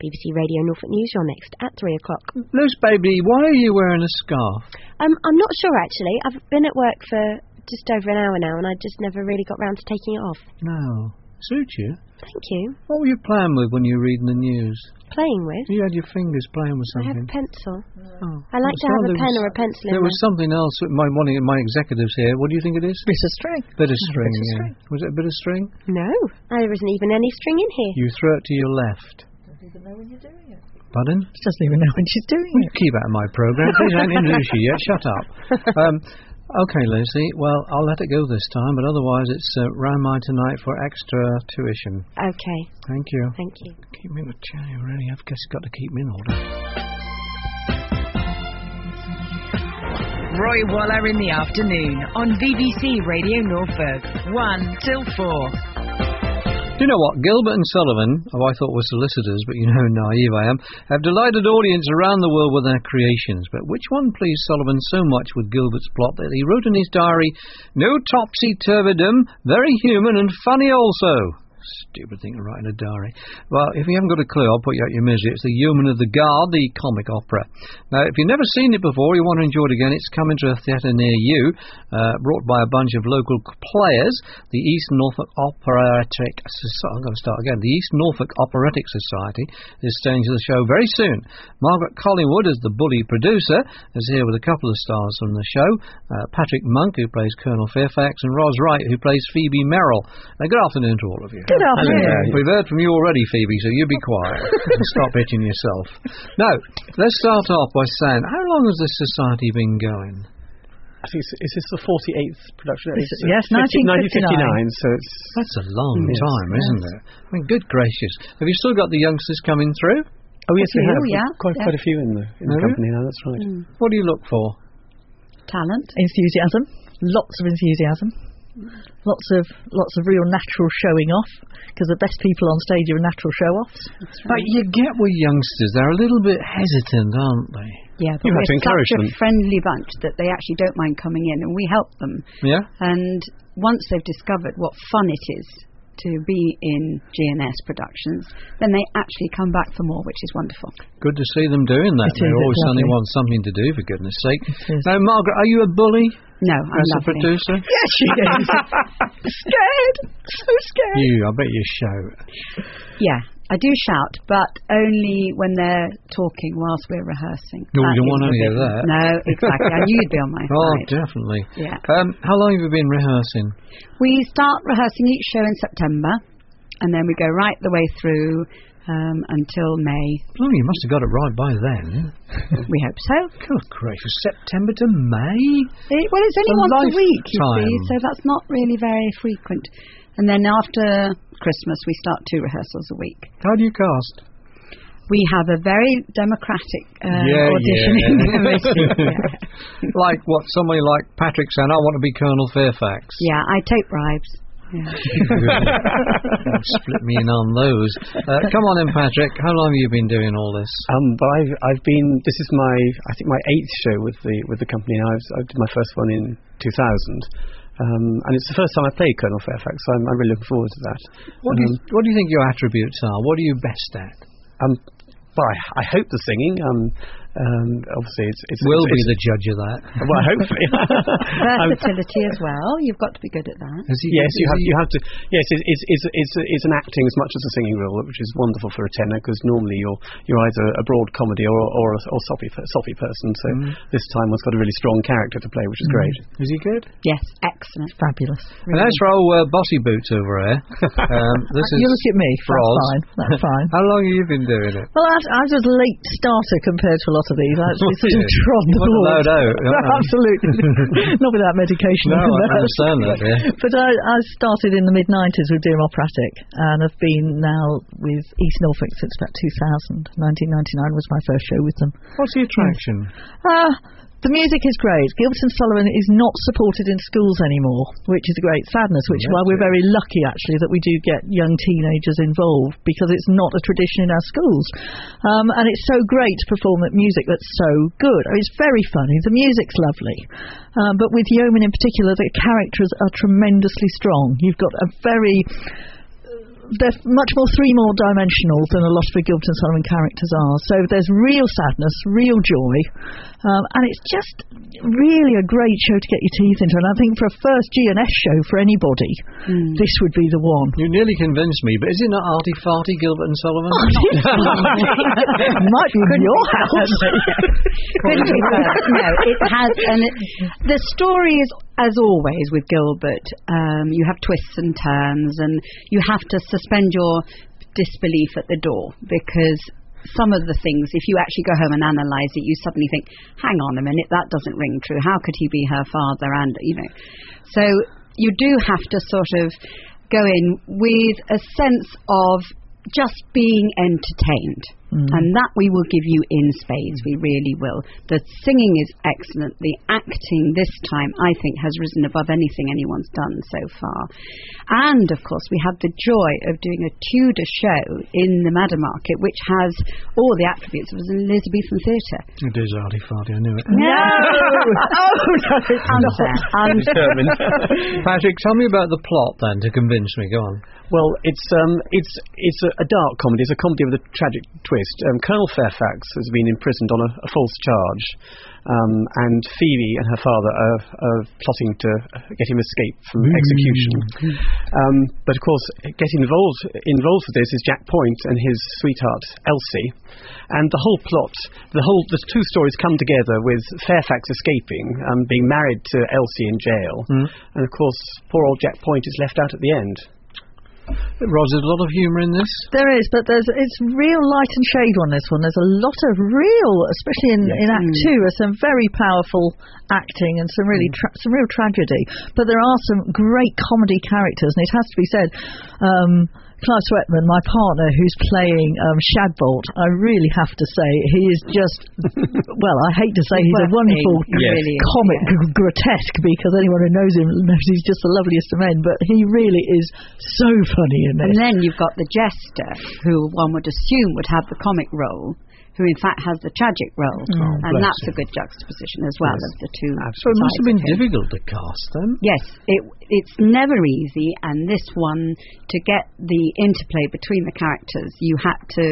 BBC Radio Norfolk News, you're next at 3 o'clock. Luce, baby, why are you wearing a scarf? I'm not sure, actually. I've been at work for just over an hour now, and I just never really got round to taking it off. No. Suits you. Thank you. What were you playing with when you were reading the news? Playing with? You had your fingers playing with something. I have a pencil. Oh. I like to have a pen or a pencil in there was something else. One of my executives here. What do you think it is? Bit of string. Bit of string, yeah. Was it a bit of string? No. There isn't even any string in here. You throw it to your left. Doesn't even know when you're doing it. Pardon? She doesn't even know when she's doing it. Keep out of my programme. Please, I haven't introduced you yet. Shut up. Okay, Lucy. Well, I'll let it go this time, but otherwise it's round mine tonight for extra tuition. Okay. Thank you. Thank you. Keep me in the chair, you really have got to keep me in order. Roy Waller in the afternoon on BBC Radio Norfolk, 1 till 4. Do you know what? Gilbert and Sullivan, who I thought were solicitors, but you know how naive I am, have delighted audience around the world with their creations. But which one pleased Sullivan so much with Gilbert's plot that he wrote in his diary, "No topsy-turvydom, very human and funny also." Stupid thing to write in a diary. Well, if you haven't got a clue, I'll put you out your misery. It's The Yeoman of the Guard, the comic opera. Now, if you've never seen it before, you want to enjoy it again, it's coming to a theatre near you, brought by a bunch of local players. The East Norfolk Operatic Society, I'm going to start again. The East Norfolk Operatic Society is staging the show very soon. Margaret Collingwood, as the bully producer, is here with a couple of stars from the show. Patrick Monk, who plays Colonel Fairfax, and Ros Wright, who plays Phoebe Merrill. Good afternoon to all of you. Good afternoon. We've heard from you already, Phoebe, so you be quiet and stop itching yourself. Now, let's start off by saying, how long has this society been going? I think is this the 48th production? Yes, 1959. So that's a long time, isn't it? I mean, good gracious. Have you still got the youngsters coming through? Oh, yes, we have. Yeah. Quite a few in the company now, that's right. What do you look for? Talent. Enthusiasm. Lots of enthusiasm. Lots of real natural showing off, because the best people on stage are natural show-offs. But you get with youngsters, they're a little bit hesitant, aren't they? Yeah, but we're such a friendly bunch that they actually don't mind coming in, and we help them. Yeah. And once they've discovered what fun it is to be in G&S productions, then they actually come back for more, which is wonderful. Good to see them doing that. They always suddenly want something to do, for goodness sake. Now, Margaret, are you a bully? No, I'm as lovely. a producer? Yes, she is. Scared. So scared. I bet you shout. Yeah, I do shout, but only when they're talking whilst we're rehearsing. No, we don't want any of that. No, exactly. I knew you'd be on my side. Oh, definitely. Yeah. How long have you been rehearsing? We start rehearsing each show in September, and then we go right the way through until May. Oh, you must have got it right by then. We hope so. Good gracious, September to May? Well, it's only once a week, you time. see, so that's not really very frequent. And then after Christmas, we start 2 rehearsals a week. How do you cast? We have a very democratic auditioning committee. Like what? Somebody like Patrick saying, "I want to be Colonel Fairfax." Yeah, I take bribes. Yeah. Split me in on those. Come on in, Patrick. How long have you been doing all this? Well, I've been. This is I think my 8th show with the company now. I did my first one in 2000. And it's the first time I played Colonel Fairfax, so I'm really looking forward to that. What do you think your attributes are? What are you best at? Well, I hope the singing. Obviously, it's we'll be the judge of that. Well, hopefully. Versatility as well. You've got to be good at that. Yes, you have to. Yes, it's an acting as much as a singing role, which is wonderful for a tenor, because normally you're either a broad comedy or a soppy person. So this time one's got a really strong character to play, which is great. Is he good? Yes, excellent, fabulous. Really. And as for old bossy boots over here, you look at me. That's fine. That's fine. How long have you been doing it? Well, I was a late starter compared to a lot of these. I actually sort of trod the board. Absolutely. Not without medication. No, I understand that, yeah. But I started in the mid-90s with Dear Operatic, and have been now with East Norfolk since about 2000. 1999 was my first show with them. What's the attraction? The music is great. Gilbert and Sullivan is not supported in schools anymore, which is a great sadness, which is why we're very lucky, actually, that we do get young teenagers involved, because it's not a tradition in our schools. And it's so great to perform at music that's so good. I mean, it's very funny. The music's lovely. But with Yeoman in particular, the characters are tremendously strong. You've got a very they're much more three-dimensional than a lot of the Gilbert and Sullivan characters are. So there's real sadness, real joy, and it's just really a great show to get your teeth into. And I think for a first G&S show for anybody, this would be the one. You nearly convinced me, but is it not arty-farty Gilbert and Sullivan? Might be in your house. Couldn't be worse. No, it has, and the story is, as always with Gilbert, you have twists and turns, and you have to suspend your disbelief at the door, because some of the things, if you actually go home and analyse it, you suddenly think, hang on a minute, that doesn't ring true. How could he be her father? And, so you do have to sort of go in with a sense of just being entertained. And that we will give you in spades, we really will. The singing is excellent. The acting this time, I think, has risen above anything anyone's done so far. And, of course, we have the joy of doing a Tudor show in the Madder Market, which has all the attributes of an Elizabethan theatre. It is arty-farty, I knew it. No! Determined. Patrick, tell me about the plot, then, to convince me. Go on. Well, it's a dark comedy. It's a comedy with a tragic twist. Colonel Fairfax has been imprisoned on a false charge, and Phoebe and her father are plotting to get him escaped from execution. But of course, getting involved with this is Jack Point and his sweetheart Elsie, and the whole plot, the two stories come together with Fairfax escaping, being married to Elsie in jail, and of course, poor old Jack Point is left out at the end. Ros, there's a lot of humour in this. There is, but it's real light and shade on this one. There's a lot of real, especially in Act 2, there's some very powerful acting and some really some real tragedy. But there are some great comedy characters, and it has to be said, Clive Sweatman, my partner, who's playing Shadbolt, I really have to say, he is just, well, I hate to say he's a wonderful comic grotesque, because anyone who knows him knows he's just the loveliest of men, but he really is so funny in this. And then you've got the jester, who one would assume would have the comic role, who in fact has the tragic role, and that's a good juxtaposition as well of the two. So it must have been difficult to cast then. Yes, it's never easy, and this one, to get the interplay between the characters, you had to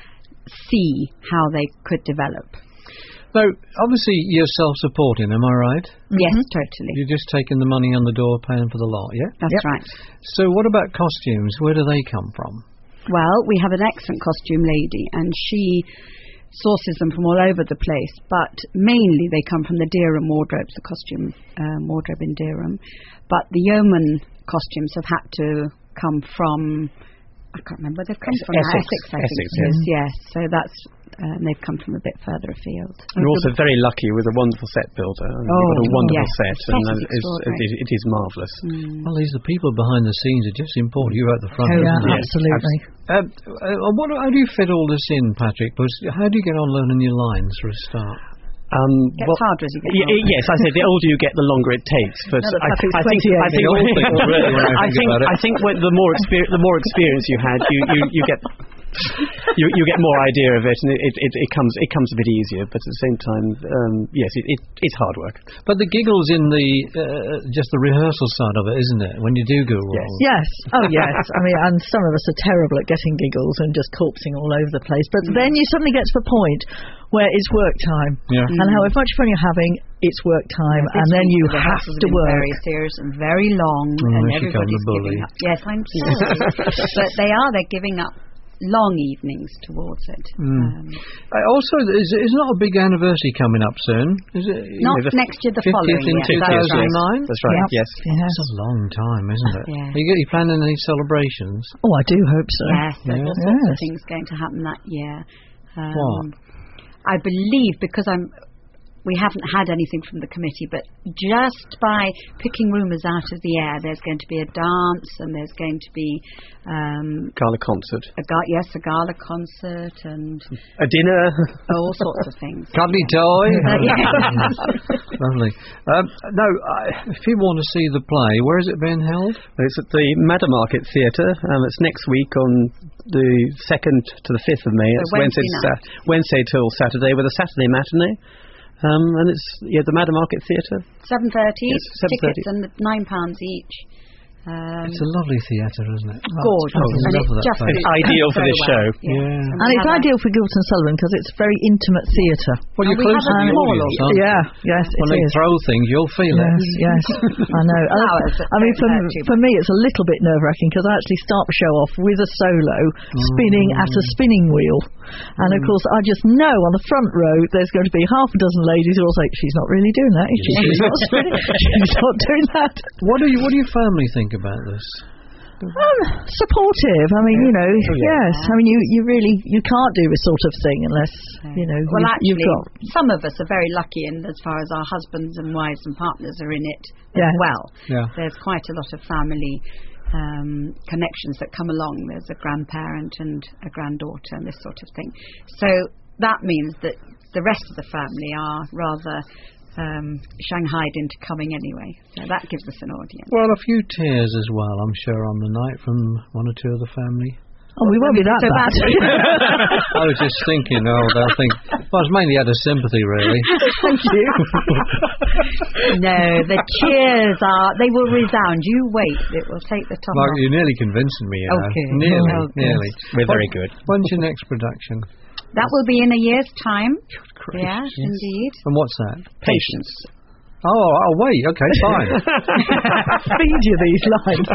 see how they could develop. Now, obviously you're self-supporting, am I right? Yes, totally. You're just taking the money on the door, paying for the lot, yeah? That's right. So what about costumes? Where do they come from? Well, we have an excellent costume lady, and she sources them from all over the place, but mainly they come from the Dereham wardrobes, the costume wardrobe in Dereham. But the yeoman costumes have had to come from, I can't remember where they've come from. Essex, I think it is, yes. So that's, they've come from a bit further afield. You're also very lucky with a wonderful set builder. You've got a wonderful set, and it is marvellous. Well, these the people behind the scenes are just important. You're at the front. Absolutely. How do you fit all this in, Patrick? How do you get on learning your lines for a start? Gets harder as you get older. Yes, I said the older you get, the longer it takes. But I think the more experience you had, you get more idea of it, and it comes a bit easier. But at the same time, yes, it's hard work. But the giggles in the just the rehearsal side of it, isn't it? When you do go wrong. Yes. Oh yes. I mean, and some of us are terrible at getting giggles and just corpsing all over the place. But then you suddenly get to the point where it's work time, and however much fun you're having, it's work time, and then you have to work. Very serious and very long, and everybody's giving up. Yes, I'm sorry, but they're giving up long evenings towards it. Also, is not a big anniversary coming up soon? Is it? Not next year, the following year. 2009? That's right, yes. That's a long time, isn't it? Yeah. Are you planning any celebrations? Oh, I do hope so. Yes, there's all sorts of things going to happen that year. What? I believe, because we haven't had anything from the committee, but just by picking rumours out of the air, there's going to be a dance, and there's going to be gala concert. A gala concert, and a dinner. All sorts of things. Cuddly toy. Lovely. Now, if people want to see the play, where is it being held? It's at the Madder Market Theatre. It's next week on the 2nd to the 5th of May. It's Wednesday till Saturday, with a Saturday matinee. And it's the Madder Market Theatre. 7:30. Tickets and £9 each. It's a lovely theatre, isn't it? Gorgeous. I And love it that just place. suits Ideal us for very this well. show. Yeah. And it's ideal for Gilbert and Sullivan because it's very intimate theatre. Well, you're we close have to a the small audience, aren't you? Yeah, yes, When it they is. throw things, you'll feel it. Yes, I know. Flowers that I mean, don't hurt too for me, it's a little bit nerve-wracking because I actually start the show off with a solo spinning at a spinning wheel. And, of course, I just know on the front row there's going to be half a dozen ladies who will say, she's not really doing that, is she? She's not spinning. She's not doing that. What do your family think about this? Supportive. I mean, yes. I mean, you can't do this sort of thing unless, Well, you've actually, got... some of us are very lucky in as far as our husbands and wives and partners are in it Yeah. as well. Yeah. There's quite a lot of family connections that come along. There's a grandparent and a granddaughter and this sort of thing. So that means that the rest of the family are rather shanghaied into coming anyway. So that gives us an audience. Well, a few tears as well, I'm sure, on the night from one or two of the family. Oh, we won't be that So bad. I was just thinking, they'll think... Well, it's mainly out of sympathy, really. Thank you. No, the cheers they will resound. You wait, it will take the top Mark, off. you're nearly convincing me, Okay. Nearly. We're very good. When's your next production? That will be in a year's time. Christ, Yes, indeed. And what's that? Patience. Oh, I'll wait. Okay, fine. Feed you these lines.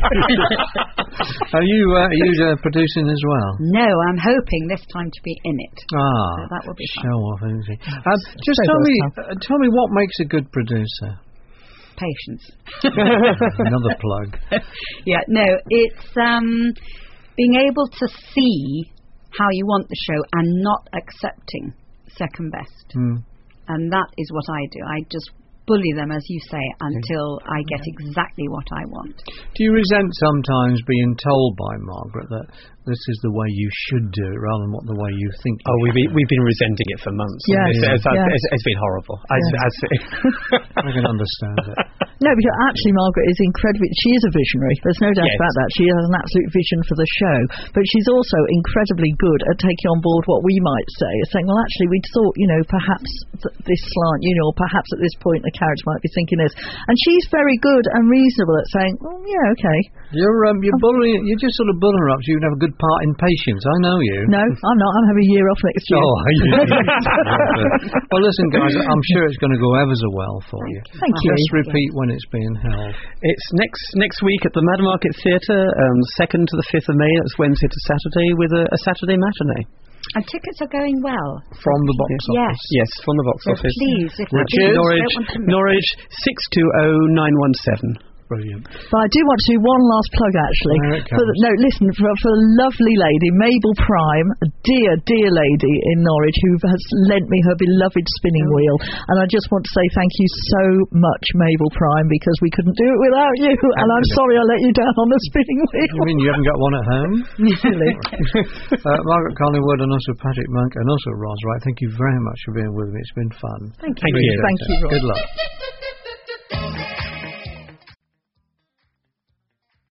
Are you producing as well? No, I'm hoping this time to be in it. Ah, So that will be fun. show off, isn't it? Just So tell me what makes a good producer. Patience. Another plug. Yeah, no, it's being able to see how you want the show and not accepting second best. And that is what I do. I just bully them, as you say, until I get exactly what I want. Do you resent sometimes being told by Margaret that this is the way you should do it rather than what the way you think? Oh, we've been resenting it for months. Yes. It's been horrible. I can understand it. No, because actually Margaret is incredibly... She is a visionary. There's no doubt Yes. about that. She has an absolute vision for the show. But she's also incredibly good at taking on board what we might say, saying, well, actually, we'd thought, perhaps this slant, or perhaps at this point the character might be thinking this. And she's very good and reasonable at saying, well, yeah, okay. You're bullying... You're just sort of bullying her up so you can have a good part in Patience. I know you. No, I'm not. I'm having a year off next year. Oh, well, listen, guys, I'm sure it's going to go ever so well for you. Thank you. Just repeat when it's being held. It's next week at the Mad Market Theatre, 2nd to the 5th of May. That's Wednesday to Saturday with a Saturday matinee. And tickets are going well. From the box Yes. office. Yes, from the box So office. please, if Which you is? don't want to miss. Norwich 620917. Brilliant. But I do want to do one last plug, actually. Here it comes. Listen, for a lovely lady, Mabel Prime, a dear lady in Norwich, who has lent me her beloved spinning wheel. And I just want to say thank you so much, Mabel Prime, because we couldn't do it without you. And I'm sorry I let you down on the spinning wheel. You mean you haven't got one at home? Silly. Margaret Collingwood and also Patrick Monk and also Ros Wright, thank you very much for being with me. It's been fun. Thank you. Thank you. Thank you, Ross. Good luck.